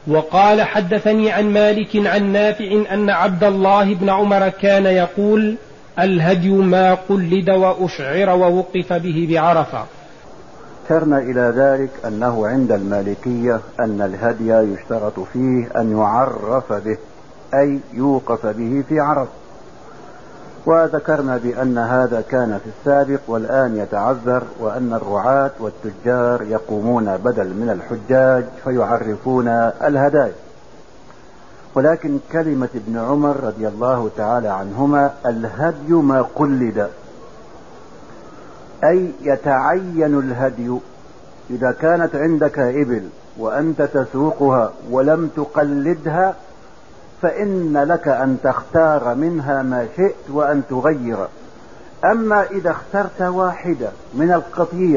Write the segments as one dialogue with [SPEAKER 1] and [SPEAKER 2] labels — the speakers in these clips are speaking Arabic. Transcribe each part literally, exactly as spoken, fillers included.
[SPEAKER 1] وقال حدثني عن مالك عن نافع أن عبد الله بن عمر كان يقول الهدي ما قلد وأشعر ووقف به بعرفة.
[SPEAKER 2] ذكرنا إلى ذلك أنه عند المالكية أن الهدي يشترط فيه أن يعرف به، أي يوقف به في عرفة، وذكرنا بأن هذا كان في السابق والآن يتعذر، وأن الرعاة والتجار يقومون بدل من الحجاج فيعرفون الهدايا. ولكن كلمة ابن عمر رضي الله تعالى عنهما الهدي ما قلد، أي يتعين الهدي. إذا كانت عندك إبل وأنت تسوقها ولم تقلدها فإن لك أن تختار منها ما شئت وأن تغير. أما إذا اخترت واحدة من القطيع،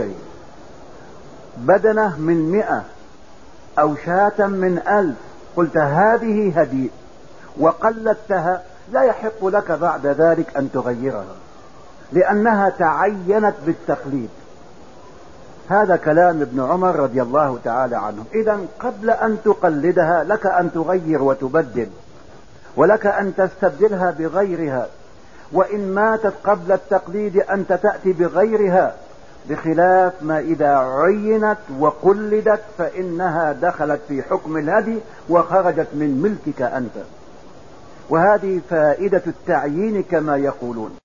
[SPEAKER 2] بدنة من مئة أو شاة من ألف، قلت هذه هدي وقلدتها، لا يحق لك بعد ذلك أن تغيرها لأنها تعينت بالتقليد. هذا كلام ابن عمر رضي الله تعالى عنه. إذن قبل أن تقلدها لك أن تغير وتبدل، ولك أن تستبدلها بغيرها، وإن ماتت قبل التقليد أنت تأتي بغيرها، بخلاف ما إذا عينت وقلدت فإنها دخلت في حكم الهدي وخرجت من ملكك أنت. وهذه فائدة التعيين كما يقولون.